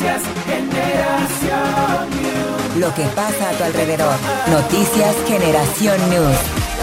Noticias Generación News. Lo que pasa a tu alrededor. Noticias Generación News.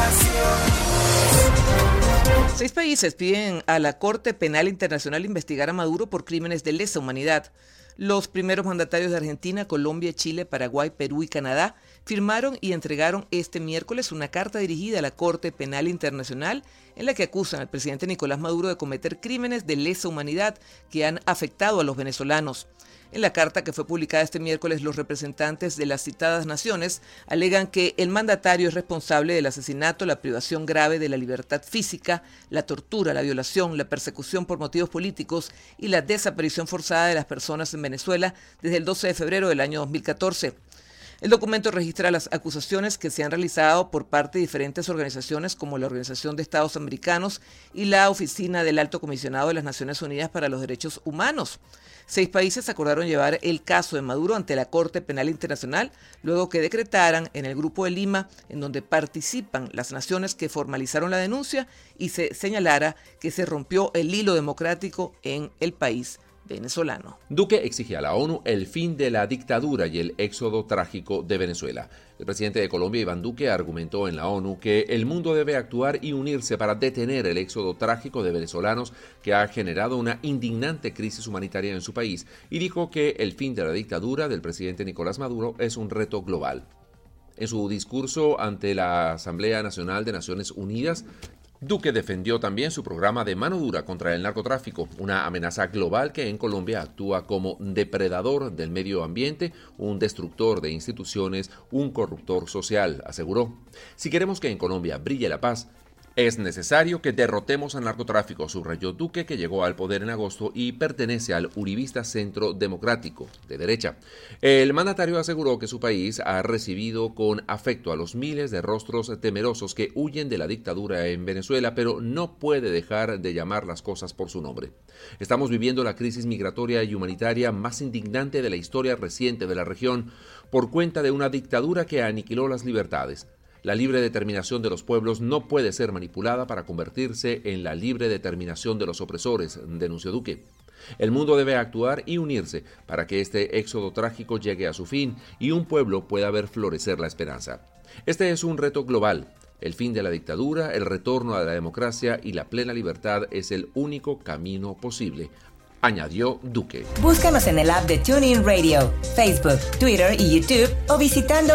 6 países piden a la Corte Penal Internacional investigar a Maduro por crímenes de lesa humanidad. Los primeros mandatarios de Argentina, Colombia, Chile, Paraguay, Perú y Canadá firmaron y entregaron este miércoles una carta dirigida a la Corte Penal Internacional en la que acusan al presidente Nicolás Maduro de cometer crímenes de lesa humanidad que han afectado a los venezolanos. En la carta que fue publicada este miércoles, los representantes de las citadas naciones alegan que el mandatario es responsable del asesinato, la privación grave de la libertad física, la tortura, la violación, la persecución por motivos políticos y la desaparición forzada de las personas en Venezuela desde el 12 de febrero del año 2014. El documento registra las acusaciones que se han realizado por parte de diferentes organizaciones como la Organización de Estados Americanos y la Oficina del Alto Comisionado de las Naciones Unidas para los Derechos Humanos. 6 países acordaron llevar el caso de Maduro ante la Corte Penal Internacional luego que decretaran en el Grupo de Lima, en donde participan las naciones que formalizaron la denuncia, y se señalara que se rompió el hilo democrático en el país venezolano. Duque exige a la ONU el fin de la dictadura y el éxodo trágico de Venezuela. El presidente de Colombia, Iván Duque, argumentó en la ONU que el mundo debe actuar y unirse para detener el éxodo trágico de venezolanos que ha generado una indignante crisis humanitaria en su país, y dijo que el fin de la dictadura del presidente Nicolás Maduro es un reto global. En su discurso ante la Asamblea Nacional de Naciones Unidas, Duque defendió también su programa de mano dura contra el narcotráfico, una amenaza global que en Colombia actúa como depredador del medio ambiente, un destructor de instituciones, un corruptor social, aseguró. Si queremos que en Colombia brille la paz, es necesario que derrotemos al narcotráfico, subrayó Duque, que llegó al poder en agosto y pertenece al uribista Centro Democrático, de derecha. El mandatario aseguró que su país ha recibido con afecto a los miles de rostros temerosos que huyen de la dictadura en Venezuela, pero no puede dejar de llamar las cosas por su nombre. Estamos viviendo la crisis migratoria y humanitaria más indignante de la historia reciente de la región por cuenta de una dictadura que aniquiló las libertades. La libre determinación de los pueblos no puede ser manipulada para convertirse en la libre determinación de los opresores, denunció Duque. El mundo debe actuar y unirse para que este éxodo trágico llegue a su fin y un pueblo pueda ver florecer la esperanza. Este es un reto global. El fin de la dictadura, el retorno a la democracia y la plena libertad es el único camino posible, añadió Duque. Búscanos en el app de TuneIn Radio, Facebook, Twitter y YouTube, o visitando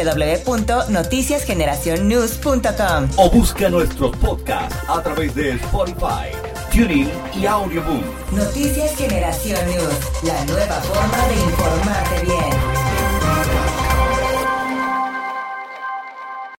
www.noticiasgeneracionnews.com. O busca nuestros podcasts a través de Spotify, TuneIn y Audioboom. Noticias Generación News, la nueva forma de informarte bien.